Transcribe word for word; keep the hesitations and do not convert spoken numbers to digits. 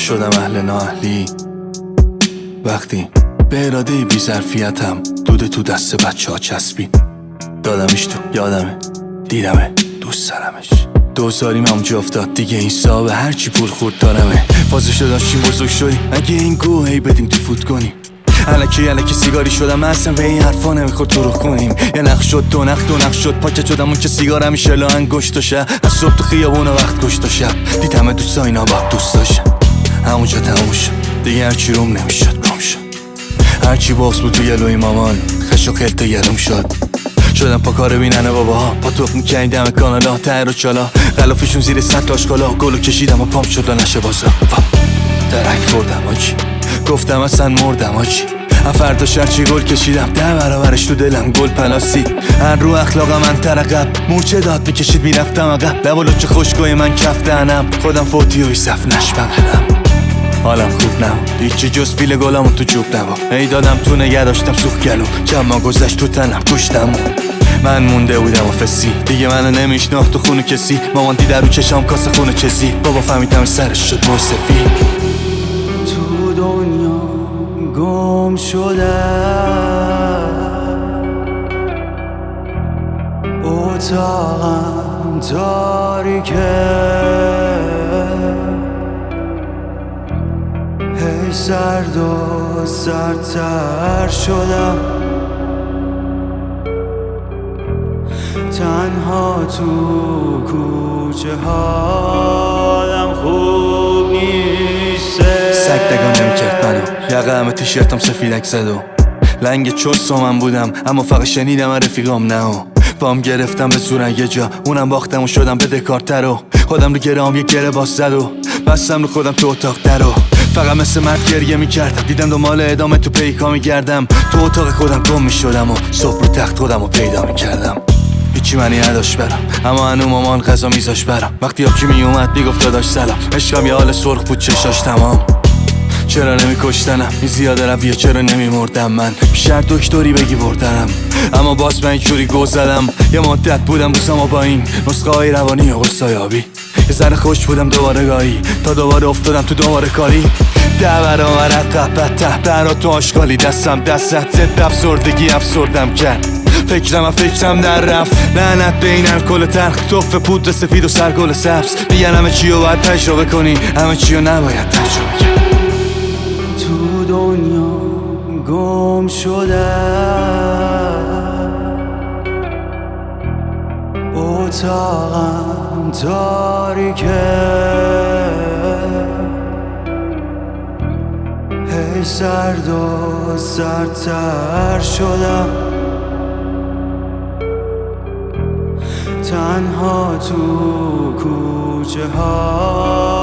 شدم اهل نااهلی وقتی به اراده بی ظرفیتم دود تو دست بچه ها چسبید. دادمش تو یادمه، دیدمه، دوست دارمش. دوزاریم همونجا افتاد دیگه این صاحب هرچی پول خورد دارمه. فازش داشتیم بزرگ شدیم اگه این گو هی بدیم تو فوت کنیم. الکی الکی سیگاری شدم اصلا به این حرفا نمیخورد تو رو کنیم. یه نخ شد دو نخ دو نخ شد پاکت شدم اون که سیگار همیشه لا انگشت و شب از صبح تو خیابون وقت کشت و شب دیدمه دوستا اینا با دوست داشتم. همونجا تموم شد دیگه هرچی روم نمیشد گم شد. هرچی باز بود تو گلوی مامان خش و خلط گلوم شد. شدم پا کار بیننه باباها پا توپ میکنی دم کانالا تر و چالا غلافشون زیر سطل آشکالا گلو کشیدم و پام شد و نشه بازا درک خوردم آجی گفتم اصلا مردم آجی فردا شرچی گل کشیدم ده برابرش تو دلم گل پلاسی هر رو اخلاقم من ترقب مورچه داد میکشید میرفتم عقب لب و لچه خوشگوی من کفتنم خودم فوتی و صف نشبنم حالم خوب نبود هیچی جز فیل گلامون تو جوب نبود ای دادم تو نگه داشتم سوخ گلو جمع گذشت تو تنم کشتم من مونده بودم و فسی دیگه منو نمیشناخت تو خونه کسی مامان دیده رو چشام کاسه خونه چزی بابا فهمیدم سرش شد موسفی تو دنیا گم شده اتاقم تاریکه هی سرد و سردتر شدم تنها تو کوچه حالم خوب نیسته سگ دگاه نمیکرد منو یقه همه تیشرتم سفیدک زد و لنگ چست من بودم اما فقط شنیدم رفیقام نه و بام گرفتم به زورن یه جا اونم باختم و شدم بده کارتر و خودم رو گرام یه گره باز زد و بستم رو خودم تو اتاق در و فقط مثل مرد گریه میکردم دیدم دنبال ادامه تو پیکا میگردم تو اتاق خودم گم میشدم و صبح رو تخت خودم رو پیدا میکردم هیچی منی نداشت برم اما هنو مامان غذا میذاش برم وقتی آبجی میومد میگفت داداش سلام عشقم یه حال سرخ بود چشاش تمام چرا نمی کشتنم این زیاده رویه چرا نمی مردم من بیشتر دکتری بگی بردنم اما باز من اینجوری گو زدم یه مدت بودم دوستم با این نسخه های روانی و قصای آبی یه ذره خوش بودم دوباره گاهی تا دوباره افتادم تو دوباره کاری ده برابر عقب ته برا تو آشغالی دستم دستت ضد افسردگی افسردم کرد فکرم و فکرم در رفت لعنت به این الکل تلخ توف پودر سفید و سرگل سبز میگن همه چی رو باید تجربه کنی همه چی رو نباید تجربه کنی تو دنیا گم شده اتاقم تاریکه هی سرد و سردتر شدم تنها تو کوچه ها